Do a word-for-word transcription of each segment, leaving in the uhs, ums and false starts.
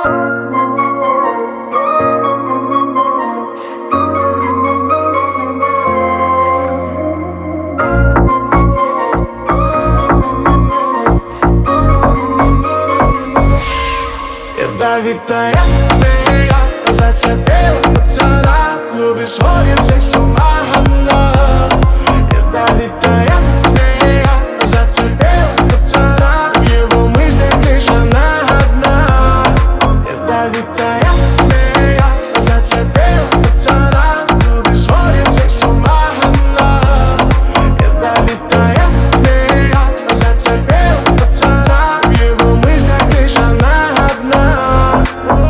Ядовитая змея зацепила пацана, в клубе сводит всех с ума одна. Ядовитая змея зацепила пацана, в его мыслях лишь она одна. Ядовитая змея зацепила пацана, в клубе сводит всех с ума одна. Ядовитая змея зацепила пацана, в его мыслях лишь она одна.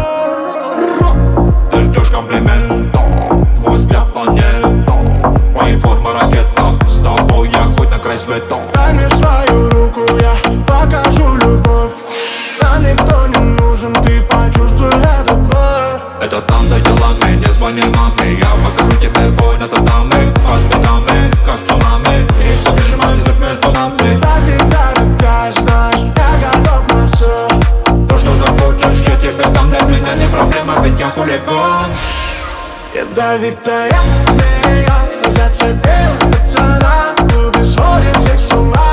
Ты ждешь комплимента, твой взгляд планета, мои формы ракета, с тобой я хоть на край света. Дай мне свою руку, я покажу любовь. Нам никто не нужен, ты почувствуй этот бой. Это там за делами, не звони маме, я покажу тебе бой на татами. Под бедами, как цунами, и все прижимались друг между нами. Да ты дорогая, знаешь, я готов на все. То, что захочешь, я тебе дам, для меня не проблема, ведь я хулиган. Ядовитая змея зацепила пацана, в клубе сводит всех с ума.